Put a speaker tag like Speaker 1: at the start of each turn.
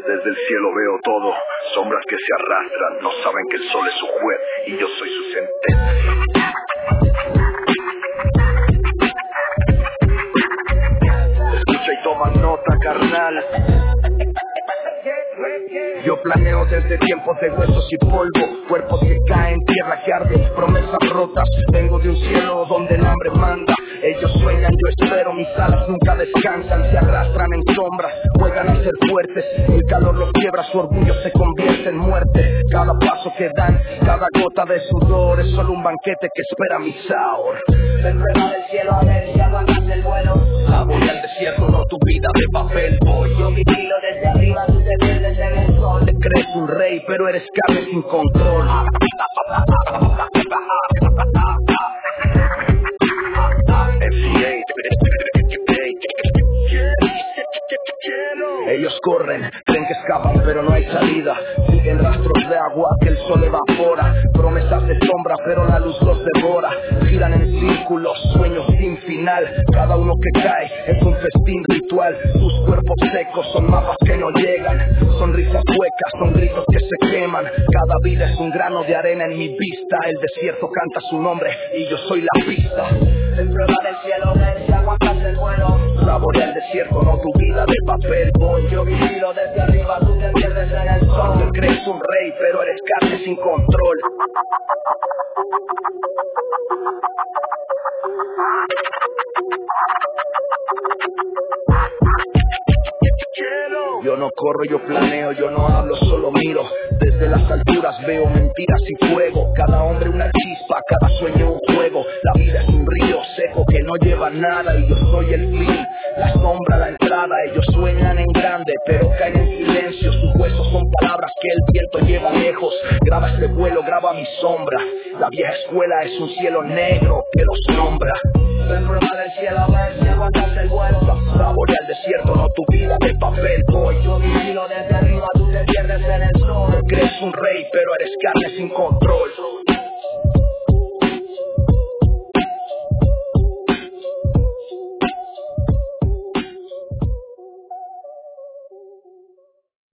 Speaker 1: Desde el cielo veo todo, sombras que se arrastran, no saben que el sol es su juez y yo soy su sentencia. Escucha y toma nota, carnal. Yo planeo desde tiempos de huesos y polvo, cuerpos que caen, tierra que arde, promesas rotas. Vengo de un cielo donde el hambre manda. Ellos sueñan, yo espero, mis alas nunca descansan. Se arrastran en sombras, juegan a ser fuertes. El calor los quiebra, su orgullo se convierte en muerte. Cada paso que dan, cada gota de sudor es solo un banquete que espera mi sabor.
Speaker 2: Ven, prueba del cielo a ver si aguantas el vuelo.
Speaker 1: La voy al desierto, no tu vida de papel, boy.
Speaker 2: Yo vigilo desde arriba, tú te pierdes en el sol.
Speaker 1: Te crees un rey, pero eres carne sin control. Ellos corren, creen que escapan, pero no hay salida. Siguen rastros de agua que el sol evapora. Promesas de sombra, pero la luz los devora. Giran en círculos, sueños sin final. Cada uno que cae es un festín ritual. Sus cuerpos secos son mapas que no llegan. Sonrisas huecas, son gritos que se queman. Cada vida es un grano de arena en mi vista. El desierto canta su nombre y yo soy la pista.
Speaker 2: Ven, prueba del cielo, ven si aguantas el vuelo.
Speaker 1: Saborea el desierto, no tu vida de papel, boy.
Speaker 2: Yo vigilo desde arriba, tú te pierdes en el sol.
Speaker 1: Te crees un rey, pero eres carne sin control. Yo no corro, yo planeo, yo no hablo, solo miro. Desde las alturas veo mentiras y fuego. Cada hombre una chispa, cada sueño un juego. La vida es un río seco que no lleva nada y yo soy el fin, la sombra, la entrada. Ellos sueñan en grande, pero caen en silencio. Sus huesos son palabras que el viento lleva lejos. Graba este vuelo, graba mi sombra. La vieja escuela es un cielo negro que los nombra.
Speaker 2: Ven, prueba del cielo a ver si aguantas el vuelo.
Speaker 1: Saborea el desierto, no tu vida de papel, boy.
Speaker 2: Yo vigilo desde arriba, tú te pierdes en el sol.
Speaker 1: Te crees un rey, pero eres carne sin control.